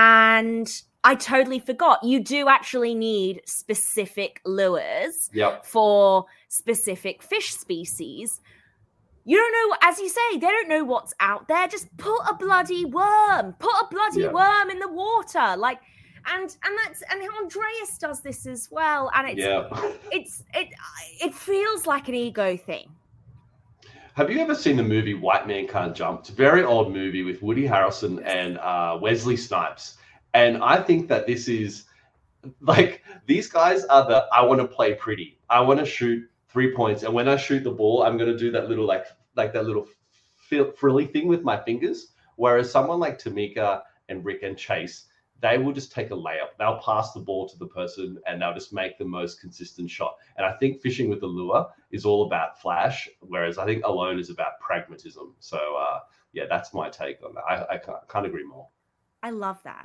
and I totally forgot. You do actually need specific lures yep. for specific fish species. You don't know, as you say, they don't know what's out there. Just put a bloody worm, put a bloody yeah. worm in the water. Like, and and that's and Andreas does this as well. And it's yeah. it's it it feels like an ego thing. Have you ever seen the movie White Man Can't Jump? It's a very old movie with Woody Harrelson and uh, Wesley Snipes. And I think that this is like, these guys are the, I want to play pretty. I want to shoot three points, and when I shoot the ball, I'm going to do that little like like that little frilly thing with my fingers. Whereas someone like Tamika and Rick and Chase, they will just take a layup. They'll pass the ball to the person, and they'll just make the most consistent shot. And I think fishing with the lure is all about flash, whereas I think alone is about pragmatism. So uh, yeah, that's my take on that. I, I can't, can't agree more. I love that.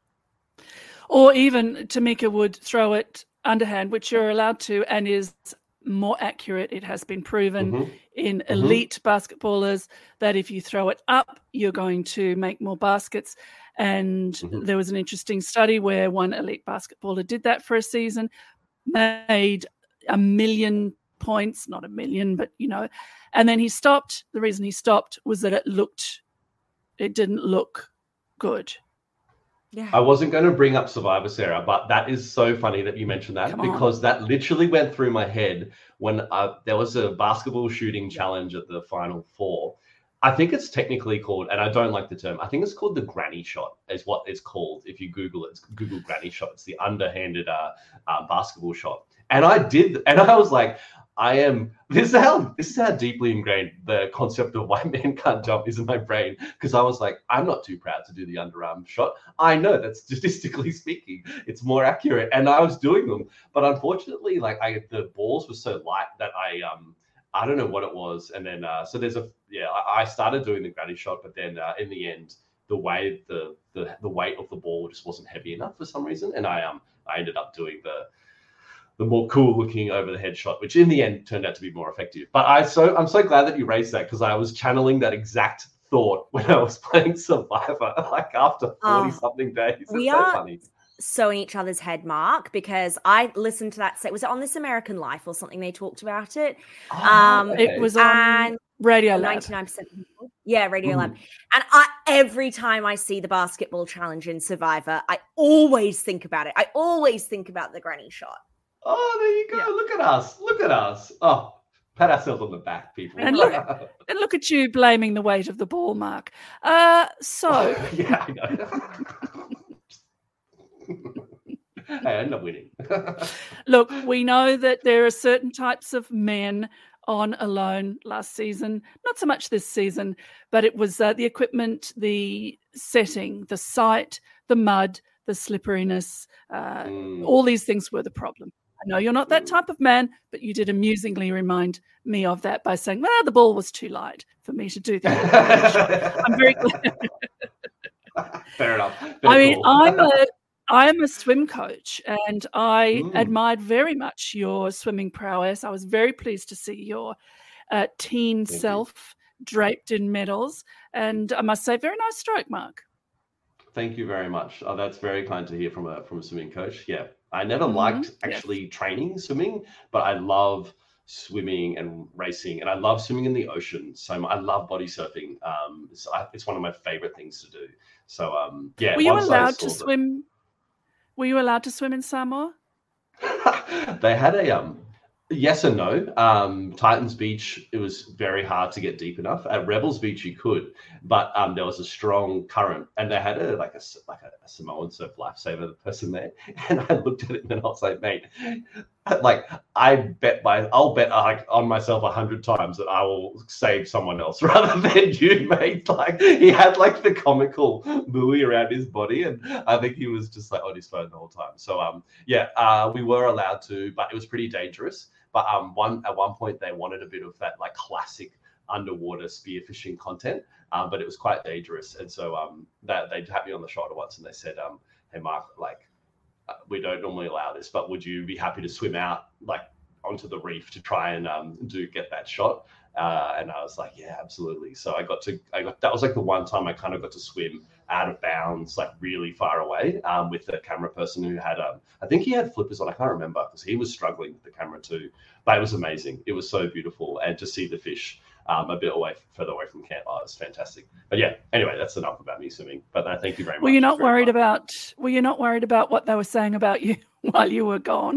Or even Tamika would throw it underhand, which you're allowed to, and is more accurate. It has been proven mm-hmm. in mm-hmm. elite basketballers that if you throw it up, you're going to make more baskets. And mm-hmm. there was an interesting study where one elite basketballer did that for a season, made a million points, not a million, but, you know, and then he stopped. The reason he stopped was that it looked, it didn't look good. Yeah. I wasn't going to bring up Survivor, Sarah, but that is so funny that you mentioned that. Come because on. That literally went through my head when uh, there was a basketball shooting challenge at the Final Four. I think it's technically called, and I don't like the term, I think it's called the granny shot is what it's called. If you Google it, it's Google granny shot. It's the underhanded uh, uh, basketball shot. And I did, and I was like, I am, this is how, this is how deeply ingrained the concept of White Man Can't Jump is in my brain. Because I was like, I'm not too proud to do the underarm shot. I know that statistically speaking, it's more accurate. And I was doing them. But unfortunately, like I, the balls were so light that I, um, I don't know what it was. And then, uh, so there's a, yeah, I, I started doing the granny shot, but then uh, in the end, the way the, the the weight of the ball just wasn't heavy enough for some reason, and I um I ended up doing the the more cool looking over the head shot, which in the end turned out to be more effective. But I so I'm so glad that you raised that, because I was channeling that exact thought when I was playing Survivor, like after forty oh, something days. It's we so are funny. So in each other's head, Mark, because I listened to that set. Was it on This American Life or something? They talked about it. Oh, um, okay. It was on Radio Lab. ninety-nine percent people. Yeah, Radio mm. Lab. And I, every time I see the basketball challenge in Survivor, I always think about it. I always think about the granny shot. Oh, there you go. Yeah. Look at us. Look at us. Oh, pat ourselves on the back, people. And look, and look at you blaming the weight of the ball, Mark. Uh, so. yeah, I know. I end up winning. Look, we know that there are certain types of men on Alone last season, not so much this season, but it was uh, the equipment, the setting, the site, the mud, the slipperiness, uh, mm. all these things were the problem. I know you're not that type of man, but you did amusingly remind me of that by saying, well, the ball was too light for me to do that. I'm very glad. Fair enough. Very I mean, cool. I'm a I am a swim coach, and I Mm. admired very much your swimming prowess. I was very pleased to see your uh, teen Thank self you. draped in medals, and I must say, very nice stroke, Mark. Thank you very much. Oh, that's very kind to hear from a from a swimming coach. Yeah, I never Mhm. liked actually training swimming, but I love swimming and racing, and I love swimming in the ocean. So I love body surfing. Um, it's, I- it's one of my favorite things to do. So um, yeah. Were you once I allowed to saw the- swim? Were you allowed to swim in Samoa? They had a um yes and no. Um, Titans Beach, it was very hard to get deep enough. At Rebels Beach, you could, but um, there was a strong current, and they had a like a s- like a, a Samoan surf lifesaver person there. And I looked at it and I was like, mate, like I bet my I'll bet like on myself a hundred times that I will save someone else rather than you, mate. Like he had like the comical buoy around his body, and I think he was just like on his phone the whole time. So um yeah, uh, we were allowed to, but it was pretty dangerous. But um, one at one point they wanted a bit of that like classic underwater spearfishing content, um, but it was quite dangerous. And so um, that they tapped me on the shoulder once and they said, um, "Hey Mark, like uh, we don't normally allow this, but would you be happy to swim out like onto the reef to try and um, do get that shot?" Uh, and I was like, "Yeah, absolutely." So I got to, I got that was like the one time I kind of got to swim out of bounds, like really far away, um, with the camera person who had, um, I think he had flippers on. I can't remember because he was struggling with the camera too. But it was amazing. It was so beautiful, and to see the fish um, a bit away, further away from camp, oh, it was fantastic. But yeah, anyway, that's enough about me swimming. But uh, thank you very much. Were you not Very worried fun. about? Were you not worried about what they were saying about you while you were gone?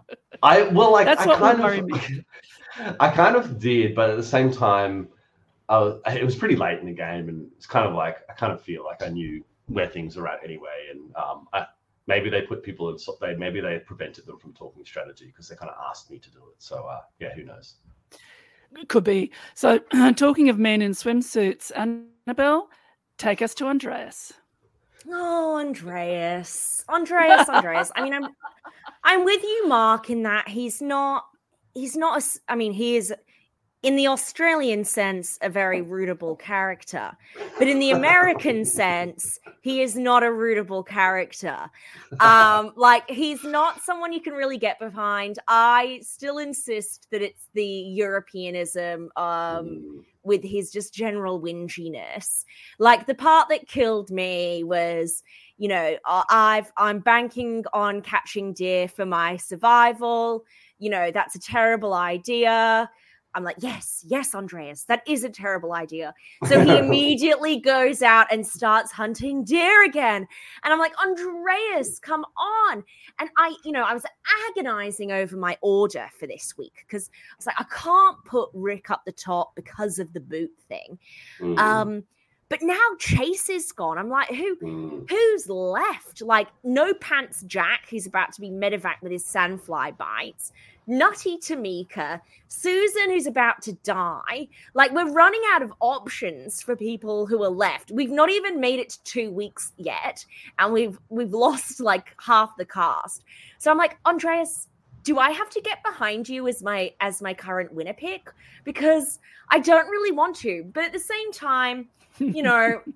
I well, like That's I what kind would worry of, me. I kind of did, but at the same time, I was, it was pretty late in the game, and it's kind of like I kind of feel like I knew where things are at anyway, and um, I, maybe they put people in, so they maybe they prevented them from talking strategy because they kind of asked me to do it. So uh, yeah, who knows? Could be. So, talking of men in swimsuits, Annabelle, take us to Andreas. Oh, Andreas, Andreas, Andreas. I mean, I'm, I'm with you, Mark, in that he's not, he's not. A, s- I mean, he is, in the Australian sense, a very rootable character, but in the American sense, he is not a rootable character. Um, like he's not someone you can really get behind. I still insist that it's the Europeanism. Um, with his just general whinginess. Like the part that killed me was, you know, uh, I've, I'm banking on catching deer for my survival. You know, that's a terrible idea. I'm like, yes, yes, Andreas, that is a terrible idea. So he immediately goes out and starts hunting deer again. And I'm like, Andreas, come on. And I, you know, I was agonizing over my order for this week because I was like, I can't put Rick up the top because of the boot thing. Mm. Um, but now Chase is gone. I'm like, who, Mm. who's left? Like, no pants Jack, who's about to be medevac with his sandfly bites. Nutty Tamika, Susan, who's about to die. Like, we're running out of options for people who are left. We've not even made it to two weeks yet, and we've we've lost like half the cast. So I'm like, Andreas, do I have to get behind you as my as my current winner pick? Because I don't really want to, but at the same time, you know,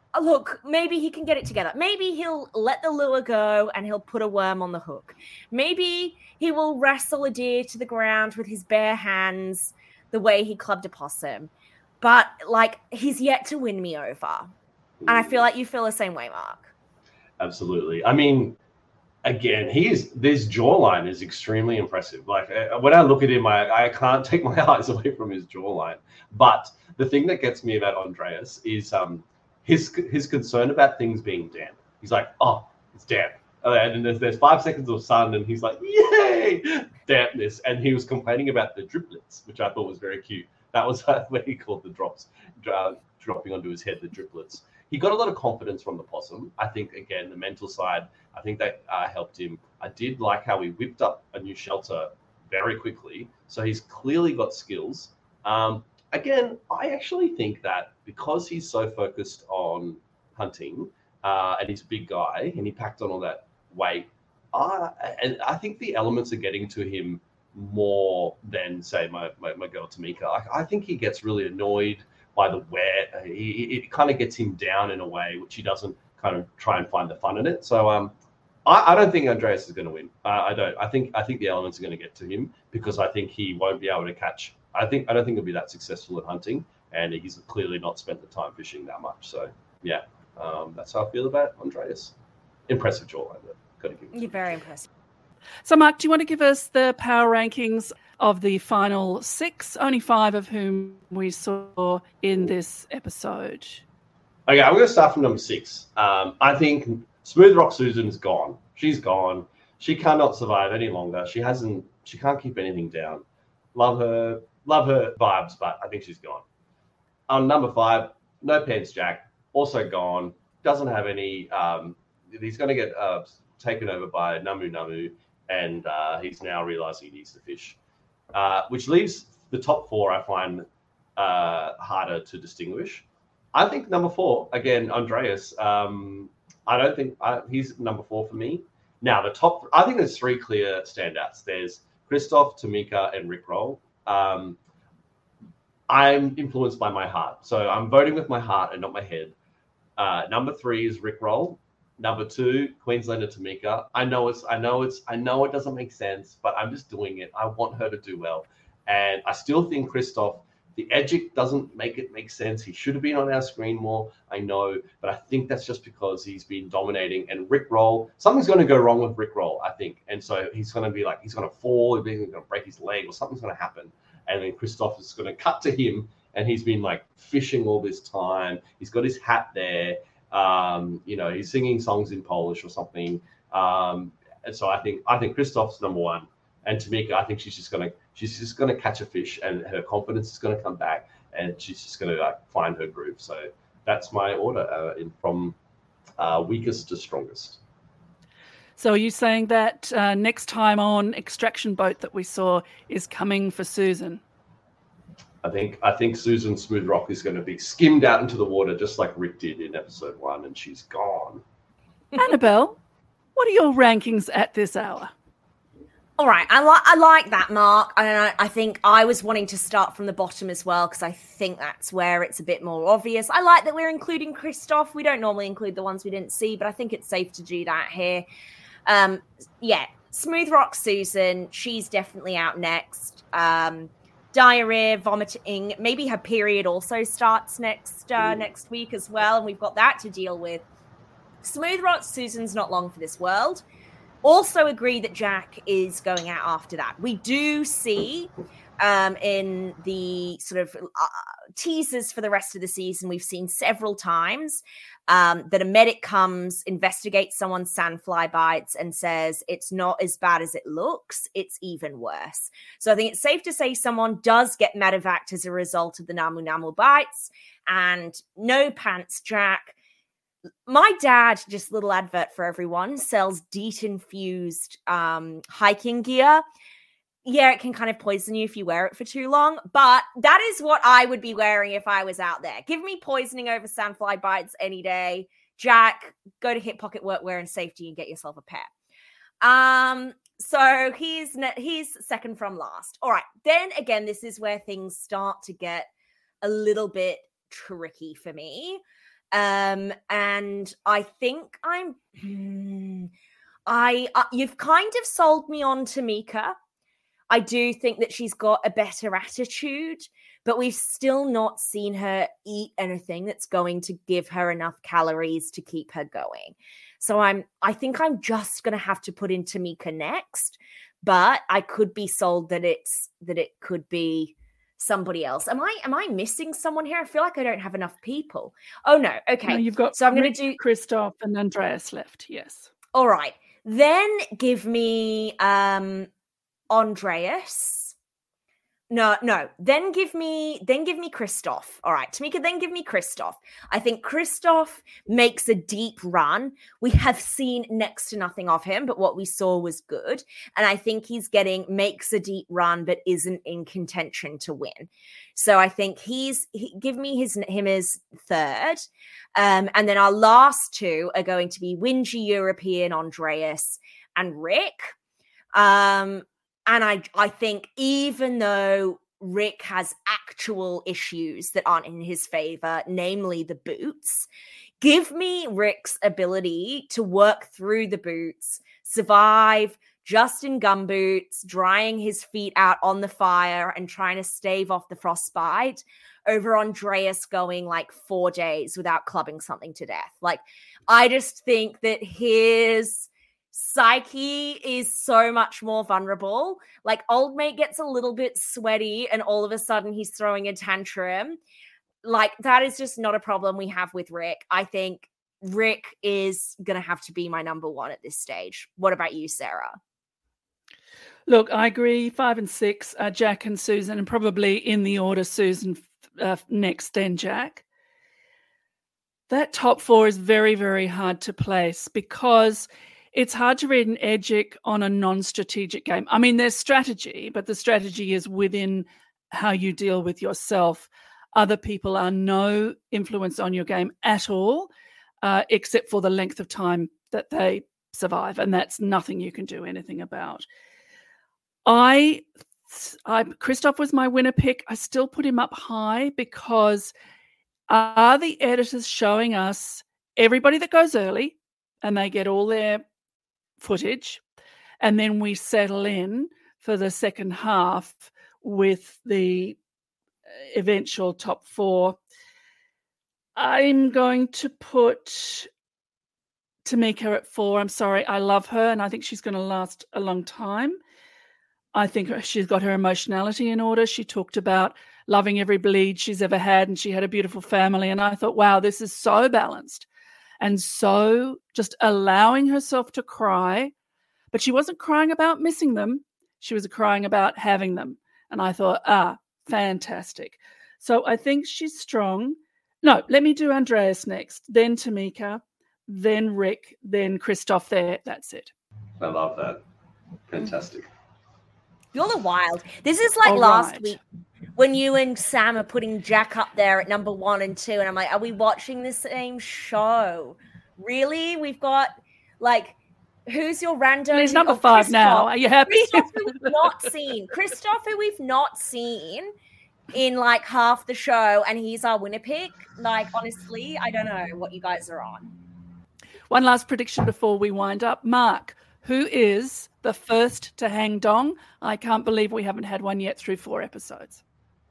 look, maybe he can get it together. Maybe he'll let the lure go and he'll put a worm on the hook. Maybe he will wrestle a deer to the ground with his bare hands the way he clubbed a possum. But, like, he's yet to win me over. And I feel like you feel the same way, Mark. Absolutely. I mean, again, he is, this jawline is extremely impressive. Like, when I look at him, I, I can't take my eyes away from his jawline. But the thing that gets me about Andreas is um, his his concern about things being damp. He's like, oh, it's damp. And then there's, there's five seconds of sun, and he's like, yay, dampness. And he was complaining about the driplets, which I thought was very cute. That was what he called the drops, uh, dropping onto his head, the driplets. He got a lot of confidence from the possum. I think, again, the mental side, I think that uh, helped him. I did like how he whipped up a new shelter very quickly. So he's clearly got skills. Um, again, I actually think that because he's so focused on hunting uh, and he's a big guy and he packed on all that weight, uh, and I think the elements are getting to him more than, say, my, my, my girl Tamika. I, I think he gets really annoyed by the wet. He, it kind of gets him down in a way which he doesn't kind of try and find the fun in it. So um, I, I don't think Andreas is going to win. Uh, I don't. I think I think the elements are going to get to him because I think he won't be able to catch. I think I don't think he'll be that successful at hunting, and he's clearly not spent the time fishing that much. So yeah, um, that's how I feel about Andreas. Impressive jawline, though. Got to give it. You're very impressive. So, Mark, do you want to give us the power rankings of the final six, only five of whom we saw in this episode? Okay, I'm going to start from number six. Um, I think Smooth Rock Susan's gone. She's gone. She cannot survive any longer. She hasn't. She can't keep anything down. Love her. Love her vibes, but I think she's gone. On number five, No Pants Jack, also gone. Doesn't have any. Um, he's going to get uh, taken over by Namu Namu. And uh, he's now realizing he needs to fish, uh, which leaves the top four, I find, uh, harder to distinguish. I think number four, again, Andreas, um, I don't think I, he's number four for me. Now, the top, I think there's three clear standouts. There's Christoph, Tamika, and Rickroll. Um, I'm influenced by my heart. So I'm voting with my heart and not my head. Uh, number three is Rickroll. Number two, Queenslander Tamika. I know it's, I know it's, I know it doesn't make sense, but I'm just doing it. I want her to do well, and I still think Christoph, the Edgic doesn't make it make sense. He should have been on our screen more. I know, but I think that's just because he's been dominating. And Rickroll, something's going to go wrong with Rickroll, I think, and so he's going to be like, he's going to fall, he's going to break his leg, or something's going to happen, and then Christoph is going to cut to him, and he's been like fishing all this time. He's got his hat there. Um, you know, he's singing songs in Polish or something. Um, and so I think I think Christoph's number one, and Tamika, I think she's just gonna she's just gonna catch a fish, and her confidence is gonna come back, and she's just gonna like find her groove. So that's my order uh, in from uh, weakest to strongest. So are you saying that uh, next time on Extraction Boat that we saw is coming for Susan? I think I think Susan Smooth Rock is going to be skimmed out into the water just like Rick did in episode one, and she's gone. Annabelle, what are your rankings at this hour? All right, I like I like that, Mark. I I think I was wanting to start from the bottom as well because I think that's where it's a bit more obvious. I like that we're including Christoph. We don't normally include the ones we didn't see, but I think it's safe to do that here. Um, yeah, Smooth Rock Susan, she's definitely out next. Um, diarrhea, vomiting, maybe her period also starts next uh, next week as well, and we've got that to deal with. Smooth Rock Susan's not long for this world. Also agree that Jack is going out after that. We do see um, in the sort of uh, teasers for the rest of the season, we've seen several times um, that a medic comes, investigates someone's sandfly bites and says, it's not as bad as it looks, it's even worse. So I think it's safe to say someone does get medevaced as a result of the Namu Namu bites. And no pants, Jack. My dad, just a little advert for everyone, sells DEET-infused um, hiking gear. Yeah, it can kind of poison you if you wear it for too long, but that is what I would be wearing if I was out there. Give me poisoning over sandfly bites any day. Jack, go to Hip Pocket Workwear and Safety and get yourself a pair. Um, so he's ne- he's second from last. All right, then again, this is where things start to get a little bit tricky for me. Um, and I think I'm. Hmm, I uh, you've kind of sold me on Tamika. I do think that she's got a better attitude, but we've still not seen her eat anything that's going to give her enough calories to keep her going. So I'm, I think I'm just going to have to put in Tamika next, but I could be sold that it's, that it could be somebody else. Am I, am I missing someone here? I feel like I don't have enough people. Oh no. Okay. No, you've got so I'm going to do Christoph and Andreas left. Yes. All right. Then give me, um, Andreas. No, no. Then give me, then give me Christoph. All right, Tamika, then give me Christoph. I think Christoph makes a deep run. We have seen next to nothing of him, but what we saw was good. And I think he's getting, makes a deep run, but isn't in contention to win. So I think he's, he, give me his, him as third. Um, and then our last two are going to be Whingy European Andreas and Rick. Um, And I, I think even though Rick has actual issues that aren't in his favor, namely the boots, give me Rick's ability to work through the boots, survive just in gumboots, drying his feet out on the fire and trying to stave off the frostbite over Andreas going like four days without clubbing something to death. Like, I just think that his psyche is so much more vulnerable. Like, old mate gets a little bit sweaty and all of a sudden he's throwing a tantrum. Like, that is just not a problem we have with Rick. I think Rick is going to have to be my number one at this stage. What about you, Sarah? Look, I agree. Five and six are Jack and Susan, and probably in the order Susan uh, next, then Jack. That top four is very, very hard to place because it's hard to read an Edgic on a non-strategic game. I mean, there's strategy, but the strategy is within how you deal with yourself. Other people are no influence on your game at all, uh, except for the length of time that they survive, and that's nothing you can do anything about. I, I Christoph was my winner pick. I still put him up high because are the editors showing us everybody that goes early and they get all their footage, and then we settle in for the second half with the eventual top four? I'm going to put Tamika at four. I'm sorry, I love her and I think she's going to last a long time. I think she's got her emotionality in order. She talked about loving every bleed she's ever had, and she had a beautiful family, and I thought, wow, this is so balanced. And so just allowing herself to cry, but she wasn't crying about missing them. She was crying about having them. And I thought, ah, fantastic. So I think she's strong. No, let me do Andreas next, then Tamika, then Rick, then Christoph there. That's it. I love that. Fantastic. You're the wild. This is like All last right. week when you and Sam are putting Jack up there at number one and two. And I'm like, are we watching the same show? Really? We've got like, who's your random? He's number oh, five Christoph. now. Are you happy? Christoph, who we've not seen. Christoph, who we've not seen in like half the show. And he's our winner pick. Like, honestly, I don't know what you guys are on. One last prediction before we wind up. Mark, who is the first to hang dong? I can't believe we haven't had one yet through four episodes.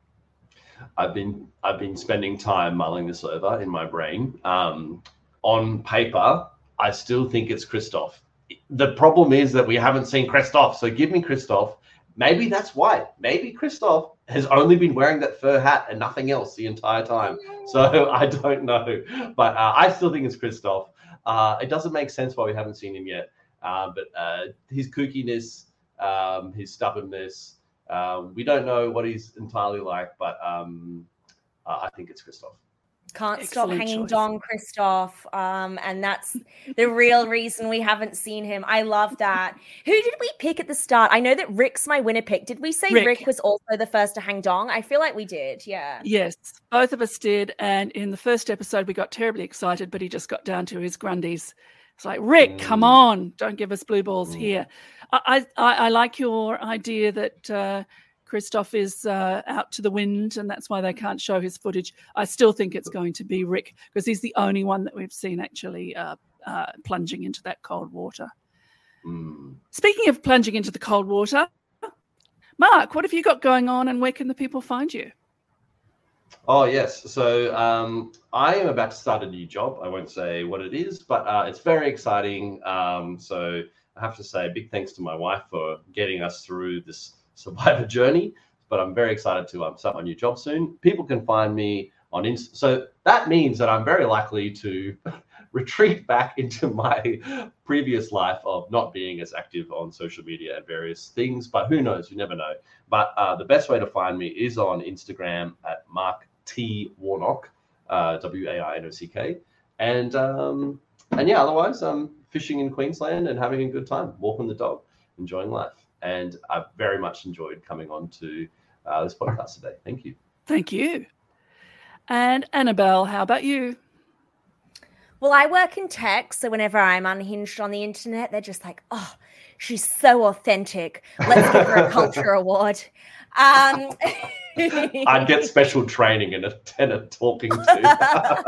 I've been I've been spending time mulling this over in my brain. Um, on paper, I still think it's Christoph. The problem is that we haven't seen Christoph, so give me Christoph. Maybe that's why. Maybe Christoph has only been wearing that fur hat and nothing else the entire time. So I don't know, but uh, I still think it's Christoph. Uh, it doesn't make sense why we haven't seen him yet. Uh, but uh, his kookiness, um, his stubbornness, um, we don't know what he's entirely like, but um, uh, I think it's Christoph. Can't Excellent stop hanging choice. dong, Christoph. Um, and that's the real reason we haven't seen him. I love that. Who did we pick at the start? I know that Rick's my winner pick. Did we say Rick. Rick was also the first to hang dong? I feel like we did. Yeah. Yes, both of us did. And in the first episode, we got terribly excited, but he just got down to his grundies. It's like, Rick, Mm. come on. Don't give us blue balls Mm. here. I, I, I like your idea that uh, Christoph is uh, out to the wind and that's why they can't show his footage. I still think it's going to be Rick because he's the only one that we've seen actually uh, uh, plunging into that cold water. Mm. Speaking of plunging into the cold water, Mark, what have you got going on and where can the people find you? Oh, yes. So um, I am about to start a new job. I won't say what it is, but uh, it's very exciting. Um, so I have to say a big thanks to my wife for getting us through this survivor journey. But I'm very excited to um, start my new job soon. People can find me on Insta. So that means that I'm very likely to retreat back into my previous life of not being as active on social media and various things, but who knows, you never know. But uh, the best way to find me is on Instagram at Mark T Warnock, uh, W A R N O C K. And um, and yeah, otherwise I'm fishing in Queensland and having a good time, walking the dog, enjoying life. And I've very much enjoyed coming on to uh, this podcast today. Thank you. Thank you. And Annabelle, how about you? Well, I work in tech, so whenever I'm unhinged on the internet, they're just like, oh, she's so authentic. Let's give her a culture award. Um, I'd get special training and a, and a talking to.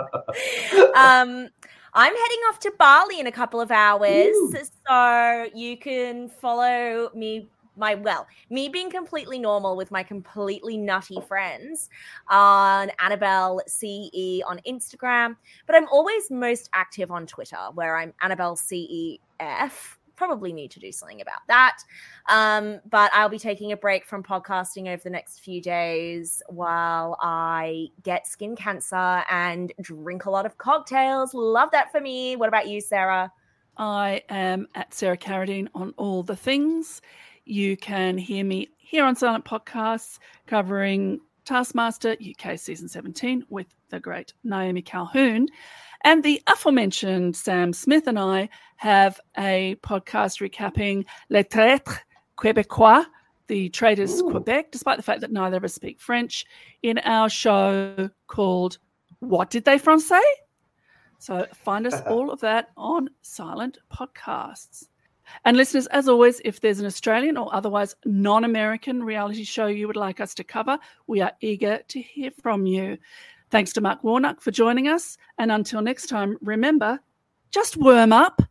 um, I'm heading off to Bali in a couple of hours, Ooh. so you can follow me. My well, me being completely normal with my completely nutty friends on Annabelle C E on Instagram, but I'm always most active on Twitter where I'm Annabelle C E F. Probably need to do something about that. Um, but I'll be taking a break from podcasting over the next few days while I get skin cancer and drink a lot of cocktails. Love that for me. What about you, Sarah? I am at Sarah Carradine on all the things. You can hear me here on Silent Podcasts covering Taskmaster U K Season seventeen with the great Naomi Calhoun. And the aforementioned Sam Smith and I have a podcast recapping Les Traîtres Québécois, the Traitors Ooh. Quebec, despite the fact that neither of us speak French, in our show called What Did They Francais? So find us all of that on Silent Podcasts. And listeners, as always, if there's an Australian or otherwise non-American reality show you would like us to cover, we are eager to hear from you. Thanks to Mark Warnock for joining us. And until next time, remember, just worm up.